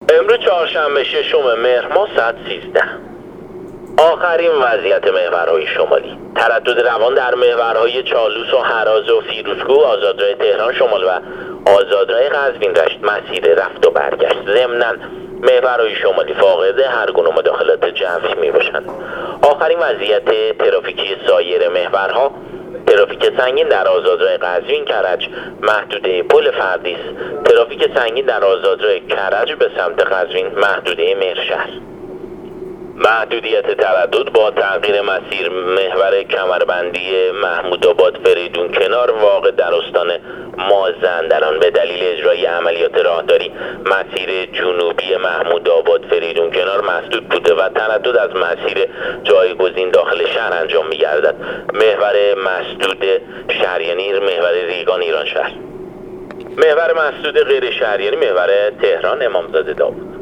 امروز چهارشنبه 6 مهر ماه ساعت 13. آخرین وضعیت محورهای شمالی. تردد روان در محورهای چالوس و هراز و فیروزکوه، آزادراه تهران شمال و آزادراه قزوین رشت مسیر رفت و برگشت. ضمناً محورهای شمالی فاقد هر گونه مداخلات جوی می باشند. آخرین وضعیت ترافیکی سایر محورها: ترافیک سنگین در آزادراه قزوین کرج محدوده پل فردیس، ترافیک سنگین در آزادراه کرج به سمت قزوین محدوده مهرشهر. محدودیت تردد با تغییر مسیر محور کمربندی محمود آباد فریدون کنار واقع در استان مازندران به دلیل اجرای عملیات راهداری مسیر جنوبی محمود آباد فریدون کنار مسدود بوده و تردد از مسیر جایگزین داخل شهر انجام می‌گردد. محور مسدود شهریانی محور ریگان ایران شهر. محور مسدود غیر شهریانی محور تهران امامزاده داوود.